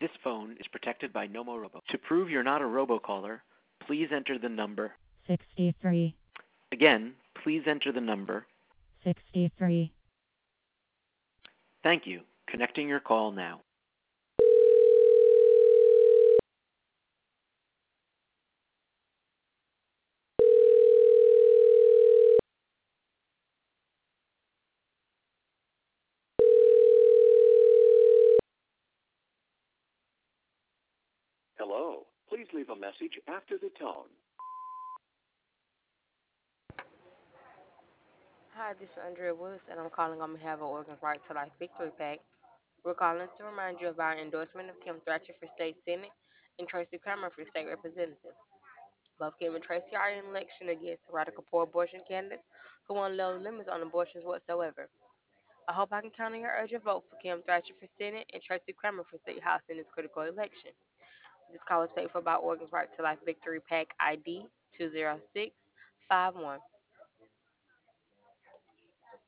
This phone is protected by Nomorobo. To prove you're not a robocaller, please enter the number. 63. Again, please enter the number. 63. Thank you. Connecting your call now. Hello. Please leave a message after the tone. Hi, this is Andrea Woods, and I'm calling on behalf of Oregon's Right to Life Victory PAC. We're calling to remind you of our endorsement of Kim Thrasher for state senate and Tracy Kramer for state representative. Both Kim and Tracy are in election against radical pro-abortion candidates who want low limits on abortions whatsoever. I hope I can count on your urgent vote for Kim Thrasher for Senate and Tracy Kramer for State House in this critical election. This call is paid for by Oregon's Right to Life Victory PAC ID 20651.